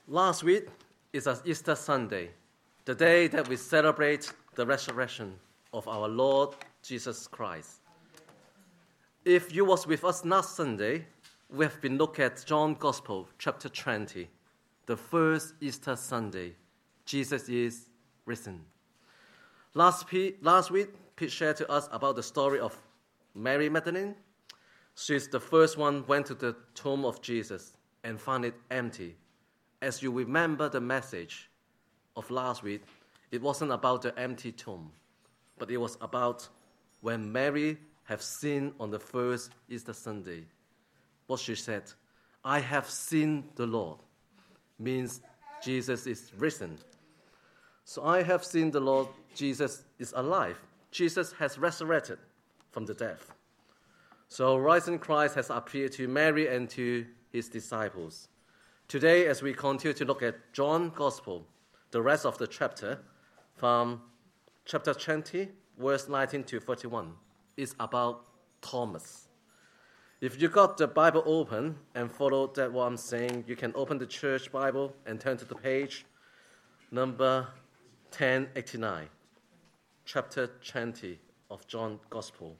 Last week is Easter Sunday, the day that we celebrate the resurrection of our Lord Jesus Christ. If you was with us last Sunday, we have been looking at John Gospel, chapter 20, the first Easter Sunday. Jesus is risen. Last week, Pete shared to us about the story of Mary Magdalene. She's the first one went to the tomb of Jesus and found it empty. As you remember the message of last week, it wasn't about the empty tomb, but it was about when Mary have seen on the first Easter Sunday. What she said, I have seen the Lord, means Jesus is risen. So I have seen the Lord, Jesus is alive. Jesus has resurrected from the dead. So risen Christ has appeared to Mary and to his disciples. Today, as we continue to look at John's Gospel, the rest of the chapter, from chapter 20, verse 19 to 31, is about Thomas. If you got the Bible open and follow that what I'm saying, you can open the church Bible and turn to the page number 1089, chapter 20 of John's Gospel.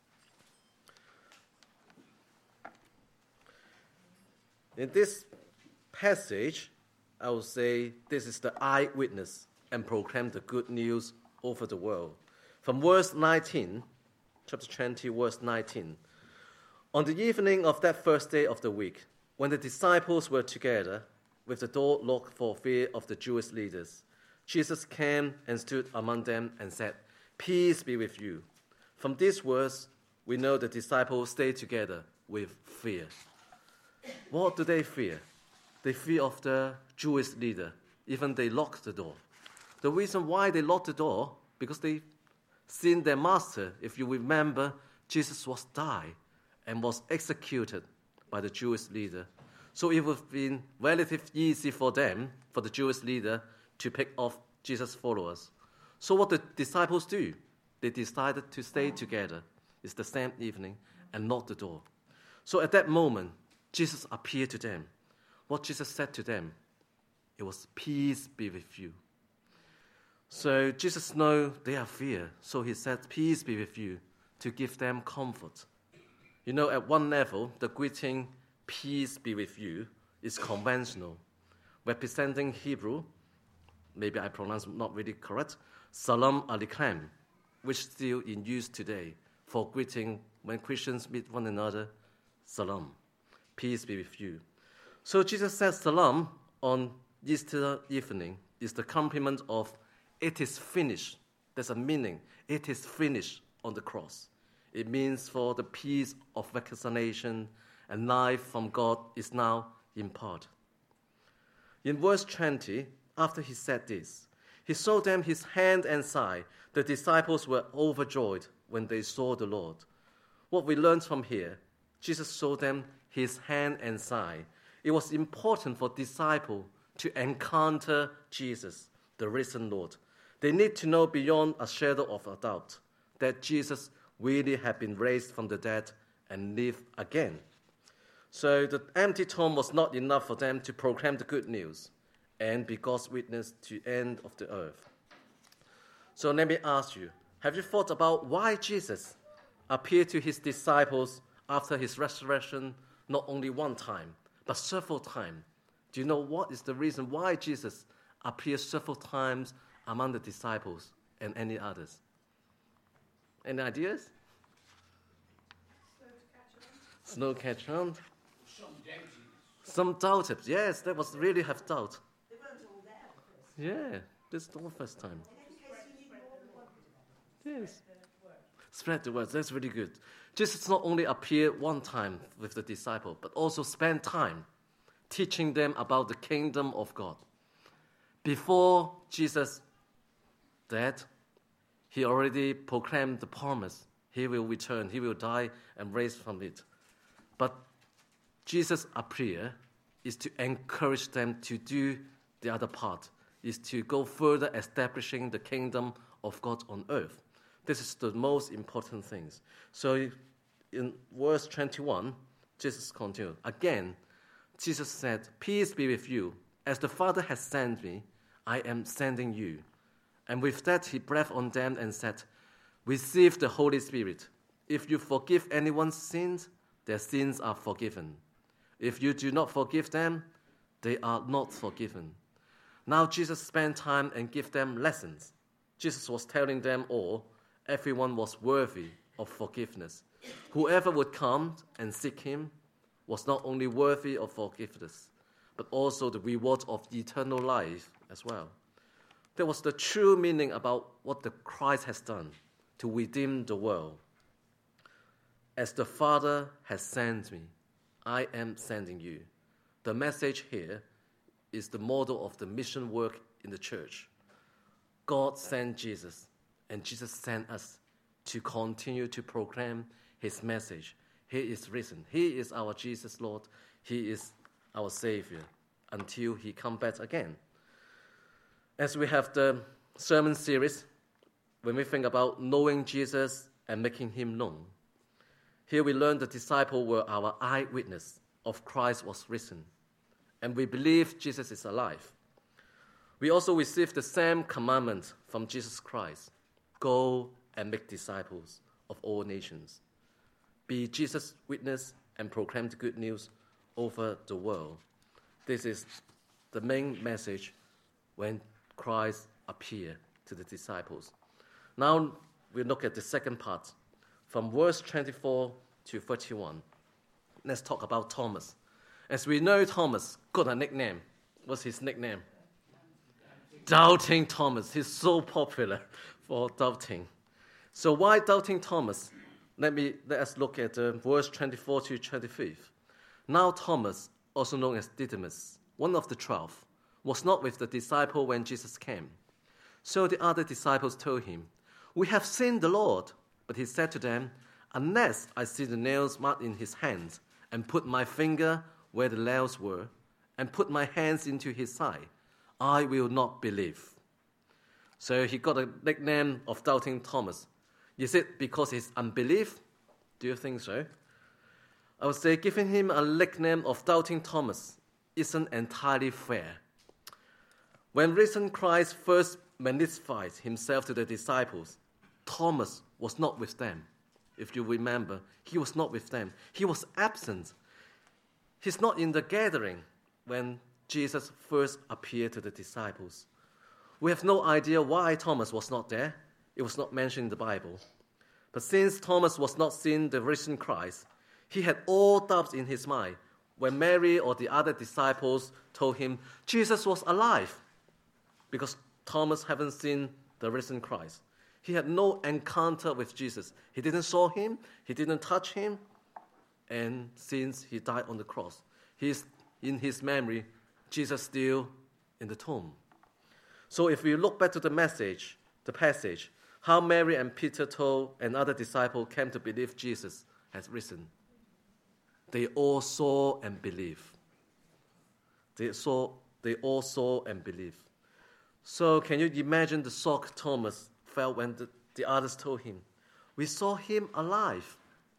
In this passage, I will say this is the eyewitness and proclaim the good news over the world. From verse 19, chapter 20, verse 19. On the evening of that first day of the week, when the disciples were together, with the door locked for fear of the Jewish leaders, Jesus came and stood among them and said, Peace be with you. From this verse, we know the disciples stayed together with fear. What do they fear? They fear of the Jewish leader. Even they locked the door. The reason why they locked the door, because they seen their master. If you remember, Jesus was died and was executed by the Jewish leader. So it would have been relatively easy for them, for the Jewish leader, to pick off Jesus' followers. So what the disciples do? They decided to stay together. It's the same evening and lock the door. So at that moment, Jesus appeared to them. What Jesus said to them, it was, peace be with you. So Jesus knows they are fear. So he said, peace be with you, to give them comfort. You know, at one level, the greeting, peace be with you, is conventional. Representing Hebrew, maybe I pronounce not really correct, Salam Aleichem, which is still in use today for greeting when Christians meet one another, Salam, peace be with you. So Jesus says salam on Easter evening is the complement of it is finished. There's a meaning. It is finished on the cross. It means for the peace of reconciliation and life from God is now imparted. In verse 20, after he said this, he showed them his hand and side. The disciples were overjoyed when they saw the Lord. What we learned from here, Jesus showed them his hand and side. It was important for disciples to encounter Jesus, the risen Lord. They need to know beyond a shadow of a doubt that Jesus really had been raised from the dead and lived again. So the empty tomb was not enough for them to proclaim the good news and be God's witness to the end of the earth. So let me ask you, have you thought about why Jesus appeared to his disciples after his resurrection not only one time, but several times? Do you know what is the reason why Jesus appears several times among the disciples and any others? Any ideas? Snow catch on. Some doubted. Yes, that was really have doubt. They weren't all there. Yeah, this is the first time. Yes. Spread the word. That's really good. Jesus not only appeared one time with the disciple, but also spent time teaching them about the kingdom of God. Before Jesus died, he already proclaimed the promise. He will return, he will die and raise from it. But Jesus' appear is to encourage them to do the other part, is to go further establishing the kingdom of God on earth. This is the most important things. So in verse 21, Jesus continued. Again, Jesus said, peace be with you. "As the Father has sent me, I am sending you." And with that he breathed on them and said, "Receive the Holy Spirit. If you forgive anyone's sins, their sins are forgiven. If you do not forgive them, they are not forgiven." Now Jesus spent time and gave them lessons. Jesus was telling them all, everyone was worthy of forgiveness. Whoever would come and seek him was not only worthy of forgiveness, but also the reward of eternal life as well. That was the true meaning about what the Christ has done to redeem the world. "As the Father has sent me, I am sending you." The message here is the model of the mission work in the church. God sent Jesus, and Jesus sent us to continue to proclaim his message. He is risen. He is our Jesus Lord. He is our Savior until he comes back again. As we have the sermon series, when we think about knowing Jesus and making him known, here we learn the disciples were our eyewitness of Christ was risen, and we believe Jesus is alive. We also receive the same commandment from Jesus Christ: go and make disciples of all nations. Be Jesus' witness and proclaim the good news over the world. This is the main message when Christ appeared to the disciples. Now we look at the second part, from verse 24 to 31. Let's talk about Thomas. As we know, Thomas got a nickname. What's his nickname? Doubting Thomas. He's so popular for doubting. So why Doubting Thomas? Let us look at verse 24 to 25. Now Thomas, also known as Didymus, one of the 12, was not with the disciple when Jesus came. So the other disciples told him, "We have seen the Lord." But he said to them, "Unless I see the nails marked in his hands, and put my finger where the nails were, and put my hands into his side, I will not believe." So he got a nickname of Doubting Thomas. Is it because his unbelief? Do you think so? I would say giving him a nickname of Doubting Thomas isn't entirely fair. When risen Christ first magnified himself to the disciples, Thomas was not with them. If you remember, he was not with them. He was absent. He's not in the gathering when Jesus first appeared to the disciples. We have no idea why Thomas was not there. It was not mentioned in the Bible. But since Thomas was not seeing the risen Christ, he had all doubts in his mind when Mary or the other disciples told him Jesus was alive, because Thomas hadn't seen the risen Christ. He had no encounter with Jesus. He didn't saw him, he didn't touch him, and since he died on the cross, he's in his memory, Jesus still in the tomb. So if we look back to the passage, how Mary and Peter told another disciple came to believe Jesus has risen. They all saw and believed. They all saw and believed. So can you imagine the shock Thomas felt when the others told him, "We saw him alive"?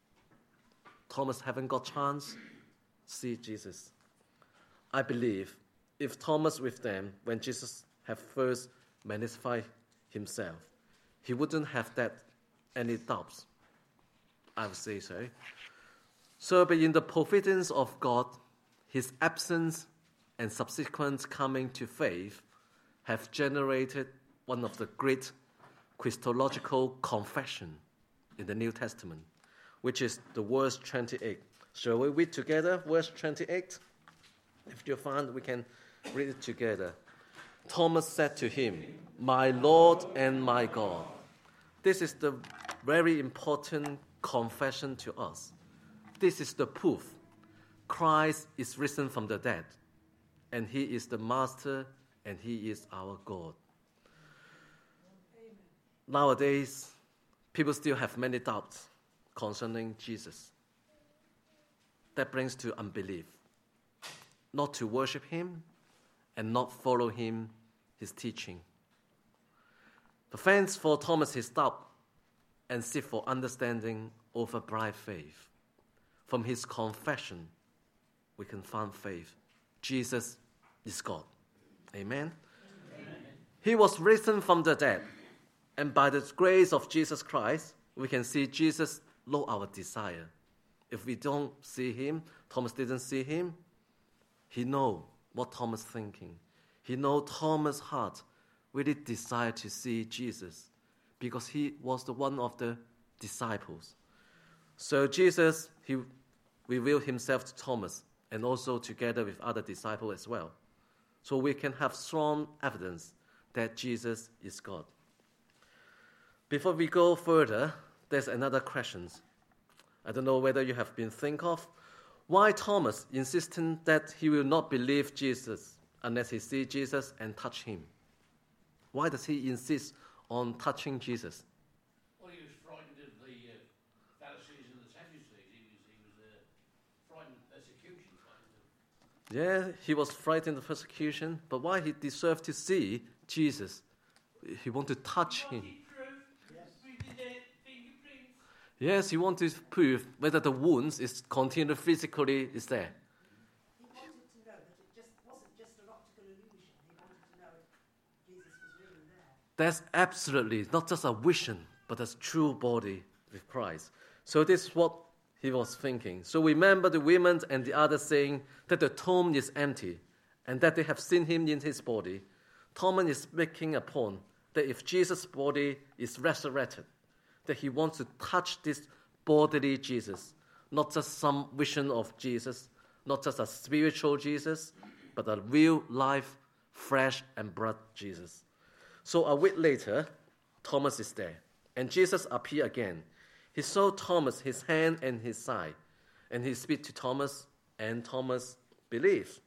Thomas haven't got chance see Jesus. I believe if Thomas with them when Jesus had first magnified himself, he wouldn't have any doubts. I would say so. So, but in the providence of God, his absence and subsequent coming to faith have generated one of the great Christological confession in the New Testament, which is the verse 28. Shall we read together verse 28? If you find, we can read it together. Thomas said to him, "My Lord and my God." This is the very important confession to us. This is the proof. Christ is risen from the dead, and he is the Master, and he is our God. Amen. Nowadays, people still have many doubts concerning Jesus. That brings to unbelief, not to worship him and not follow him, his teaching. But thanks for Thomas his doubt and seek for understanding over blind faith. From his confession, we can find faith. Jesus is God. Amen? He was risen from the dead. And by the grace of Jesus Christ, we can see Jesus know our desire. If we don't see him, Thomas didn't see him, he know what Thomas thinking. He know Thomas' heart really desire to see Jesus because he was the one of the disciples. So Jesus, he revealed himself to Thomas and also together with other disciples as well. So we can have strong evidence that Jesus is God. Before we go further, there's another question. I don't know whether you have been think of why Thomas insisting that he will not believe Jesus unless he see Jesus and touch him. Why does he insist on touching Jesus? Well, he was frightened of the Pharisees and the Sadducees. He was frightened of persecution. Yeah, he was frightened of persecution, but why he deserved to see Jesus? He wanted to touch him. Yes, he wanted to prove whether the wounds is continued physically is there. He wanted to know that it just wasn't just an optical illusion. He wanted to know if Jesus was really there. That's absolutely not just a vision, but a true body with Christ. So this is what he was thinking. So remember the women and the others saying that the tomb is empty and that they have seen him in his body. Thomas is making a point that if Jesus' body is resurrected, that he wants to touch this bodily Jesus, not just some vision of Jesus, not just a spiritual Jesus, but a real life, flesh and blood Jesus. So a week later, Thomas is there, and Jesus appeared again. He showed Thomas his hand and his side, and he speaks to Thomas, and Thomas believes.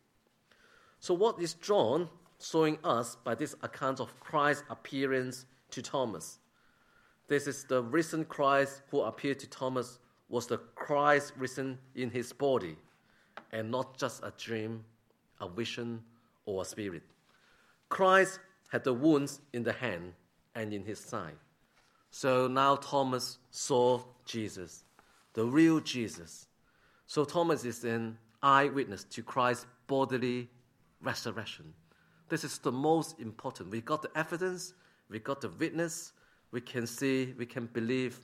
So what is John showing us by this account of Christ's appearance to Thomas? This is the risen Christ who appeared to Thomas was the Christ risen in his body and not just a dream, a vision, or a spirit. Christ had the wounds in the hand and in his side. So now Thomas saw Jesus, the real Jesus. So Thomas is an eyewitness to Christ's bodily resurrection. This is the most important. We got the evidence, we got the witness, we can see, we can believe.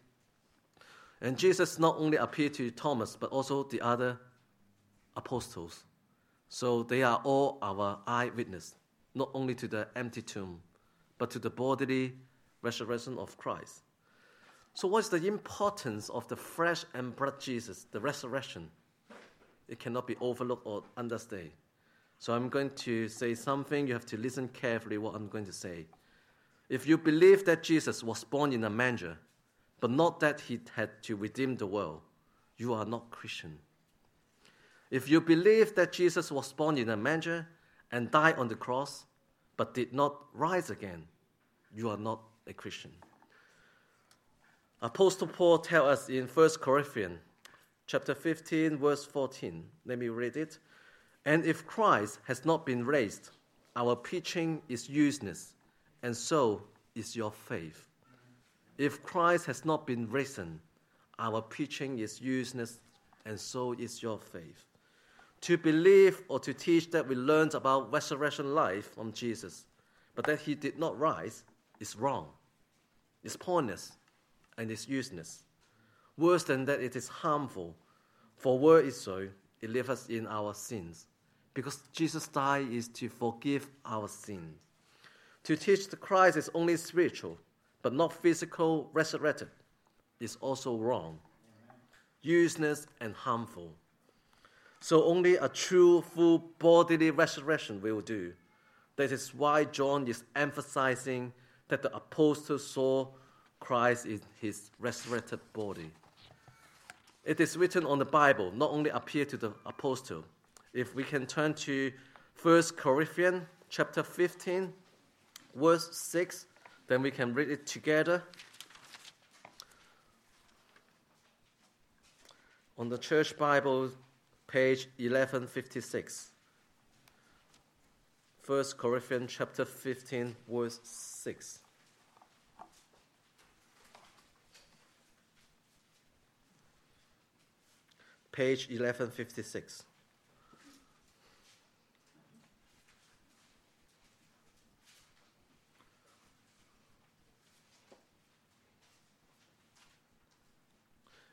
And Jesus not only appeared to Thomas, but also the other apostles. So they are all our eyewitness, not only to the empty tomb, but to the bodily resurrection of Christ. So what's the importance of the flesh and blood Jesus, the resurrection? It cannot be overlooked or understated. So I'm going to say something. You have to listen carefully what I'm going to say. If you believe that Jesus was born in a manger, but not that he had to redeem the world, you are not Christian. If you believe that Jesus was born in a manger and died on the cross, but did not rise again, you are not a Christian. Apostle Paul tells us in 1 Corinthians chapter 15, verse 14. Let me read it. And if Christ has not been raised, our preaching is useless, and so is your faith. If Christ has not been risen, our preaching is useless, and so is your faith. To believe or to teach that we learned about resurrection life from Jesus, but that he did not rise, is wrong. It's pointless, and it's useless. Worse than that, it is harmful. For were it so, it leaves us in our sins. Because Jesus died is to forgive our sins. To teach the Christ is only spiritual, but not physical, resurrected, is also wrong, useless, and harmful. So only a true, full bodily resurrection will do. That is why John is emphasizing that the apostles saw Christ in his resurrected body. It is written on the Bible, not only appear to the apostle. If we can turn to 1 Corinthians chapter 15, verse 6, then we can read it together. On the Church Bible, page 1156. 1 Corinthians chapter 15, verse 6. Page 1156.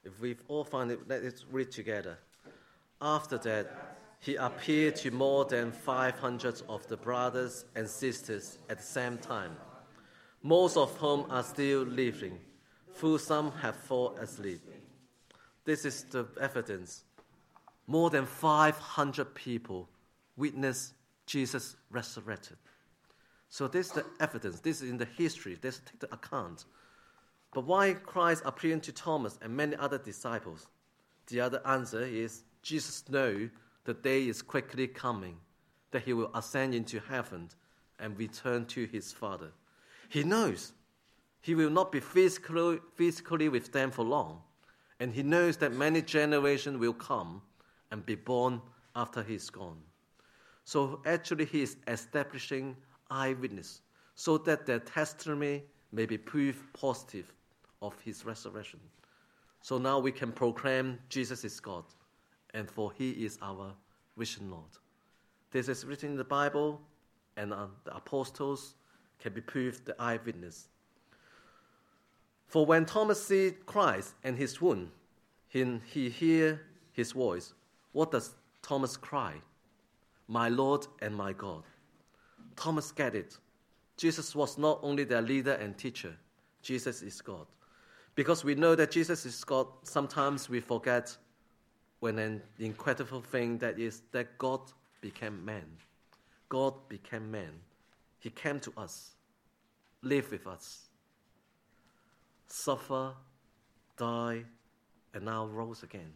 If we all find it, let's read together. After that, he appeared to more than 500 of the brothers and sisters at the same time, most of whom are still living, though some have fallen asleep. This is the evidence. More than 500 people witnessed Jesus resurrected. So this is the evidence. This is in the history. Let's take the account. But why Christ appearing to Thomas and many other disciples? The other answer is Jesus knows the day is quickly coming, that he will ascend into heaven and return to his Father. He knows he will not be physically with them for long, and he knows that many generations will come and be born after he's gone. So actually he is establishing eyewitness so that their testimony may be proof positive of his resurrection. So now we can proclaim Jesus is God, and for he is our risen Lord. This is written in the Bible, and the apostles can be proved the eyewitness. For when Thomas sees Christ and his wound, he hears his voice. What does Thomas cry? My Lord and my God. Thomas get it. Jesus was not only their leader and teacher. Jesus is God. Because we know that Jesus is God, sometimes we forget when an incredible thing that is that God became man. God became man. He came to us, lived with us, suffer, die, and now rose again.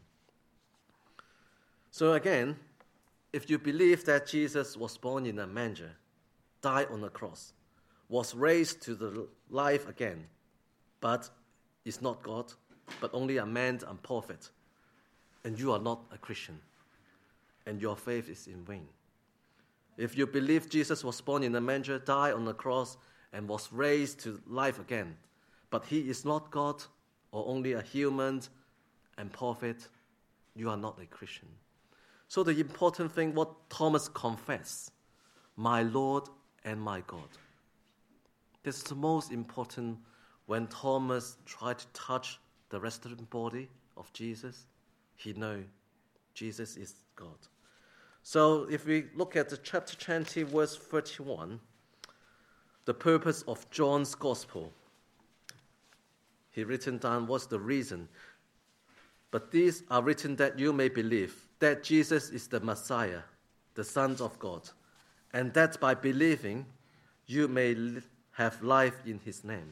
So again, if you believe that Jesus was born in a manger, died on a cross, was raised to the life again, but is not God, but only a man and prophet, and you are not a Christian, and your faith is in vain. If you believe Jesus was born in a manger, died on the cross, and was raised to life again, but he is not God, or only a human and prophet, you are not a Christian. So the important thing, what Thomas confessed, my Lord and my God. This is the most important when Thomas tried to touch the resurrected body of Jesus. He knew Jesus is God. So if we look at the chapter 20, verse 31, the purpose of John's gospel, he written down what's the reason. But these are written that you may believe that Jesus is the Messiah, the Son of God, and that by believing you may have life in his name.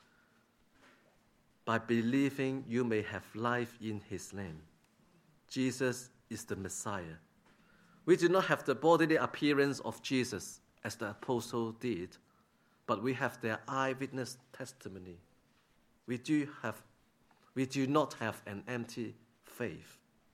By believing you may have life in his name. Jesus is the Messiah. We do not have the bodily appearance of Jesus as the apostle did, but we have their eyewitness testimony. We do not have an empty faith.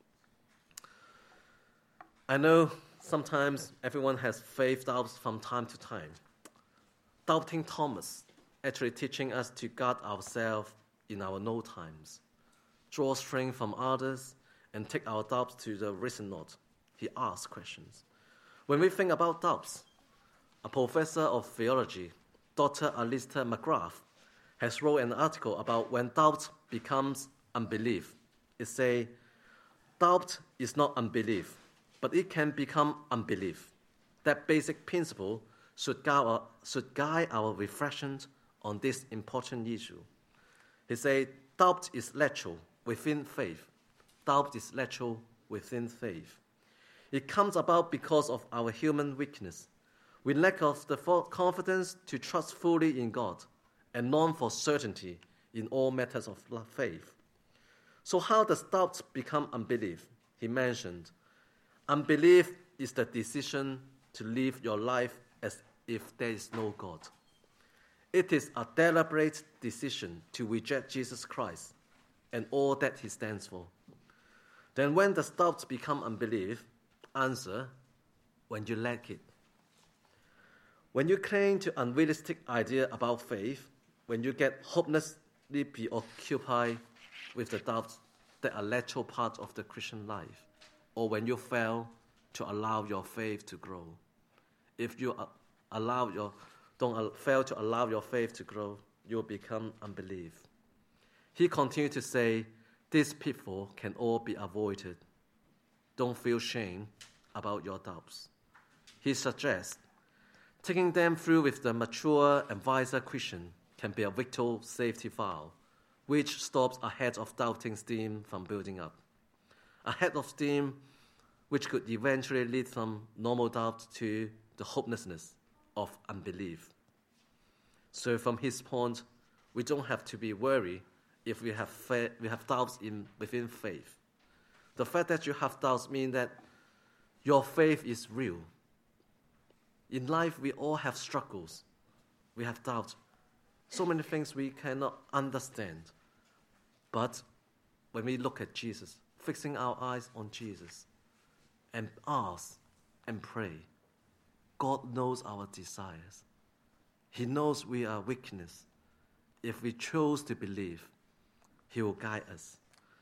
I know sometimes everyone has faith doubts from time to time. Doubting Thomas actually teaching us to guard ourselves in our no times, draw strength from others, and take our doubts to the risen Lord. He asks questions. When we think about doubts, a professor of theology, Dr. Alistair McGrath, has wrote an article about when doubt becomes unbelief. It says, doubt is not unbelief, but it can become unbelief. That basic principle should guide our reflections on this important issue. He said, doubt is natural within faith. Doubt is natural within faith. It comes about because of our human weakness. We lack of the confidence to trust fully in God and long for certainty in all matters of faith. So how does doubt become unbelief? He mentioned, unbelief is the decision to live your life as if there is no God. It is a deliberate decision to reject Jesus Christ and all that he stands for. Then when does doubt become unbelief? Answer, when you lack it. When you cling to unrealistic idea about faith, when you get hopelessly preoccupied with the doubts that are natural part of the Christian life, or when you fail to allow your faith to grow. If you fail to allow your faith to grow, you will become unbelief. He continued to say, This pitfall can all be avoided. Don't feel shame about your doubts. He suggests taking them through with the mature and wiser Christian can be a vital safety valve, which stops a head of doubting steam from building up. A head of steam which could eventually lead from normal doubt to the hopelessness of unbelief. So from his point, we don't have to be worried if we have doubts within faith. The fact that you have doubts means that your faith is real. In life, we all have struggles. We have doubts. So many things we cannot understand. But when we look at Jesus, fixing our eyes on Jesus, and ask and pray, God knows our desires. He knows we are weakness. If we choose to believe, He will guide us.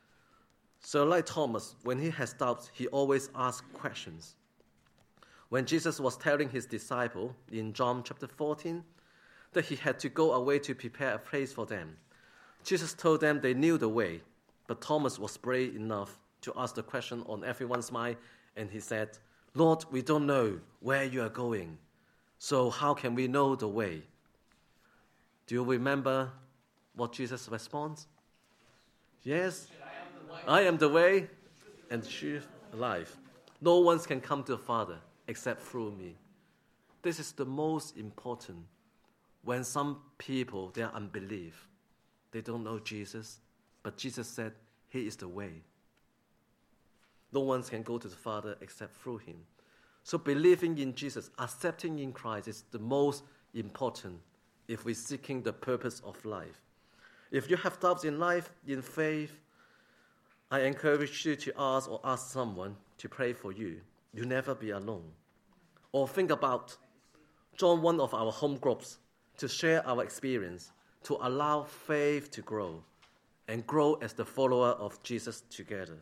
So like Thomas, when he has doubts, he always asks questions. When Jesus was telling his disciple in John chapter 14 that he had to go away to prepare a place for them, Jesus told them they knew the way, but Thomas was brave enough to ask the question on everyone's mind, and he said, Lord, we don't know where you are going, so how can we know the way? Do you remember what Jesus responds? Yes, I am the way and the truth and life. No one can come to the Father except through me. This is the most important. When some people, they are unbelief, they don't know Jesus, but Jesus said He is the way. No one can go to the Father except through Him. So believing in Jesus, accepting in Christ is the most important if we're seeking the purpose of life. If you have doubts in life, in faith, I encourage you to ask someone to pray for you. You'll never be alone. Or think about join one of our home groups to share our experience, to allow faith to grow and grow as the follower of Jesus together.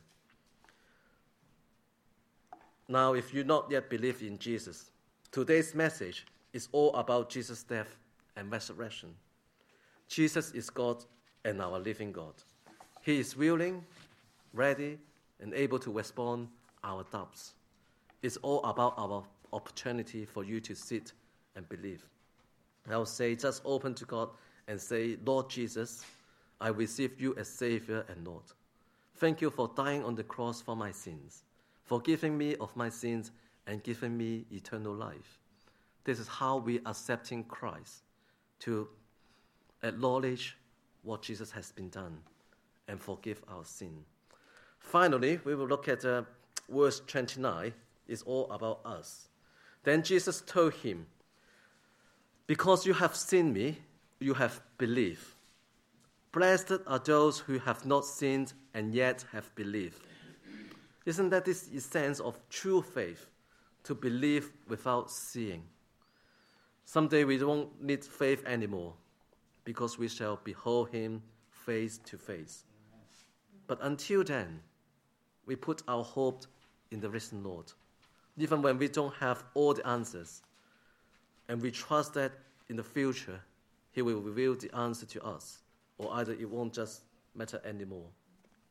Now, if you not yet believe in Jesus, today's message is all about Jesus' death and resurrection. Jesus is God and our living God. He is willing, ready, and able to respond our doubts. It's all about our opportunity for you to sit and believe. I will say, just open to God and say, Lord Jesus, I receive you as Savior and Lord. Thank you for dying on the cross for my sins, forgiving me of my sins and giving me eternal life. This is how we are accepting Christ, to acknowledge what Jesus has been done and forgive our sin. Finally, we will look at verse 29. It's all about us. Then Jesus told him, because you have seen me, you have believed. Blessed are those who have not sinned and yet have believed. Isn't that this essence of true faith, to believe without seeing? Someday we won't need faith anymore because we shall behold him face to face. But until then, we put our hope in the risen Lord, even when we don't have all the answers. And we trust that in the future, he will reveal the answer to us, or either it won't just matter anymore.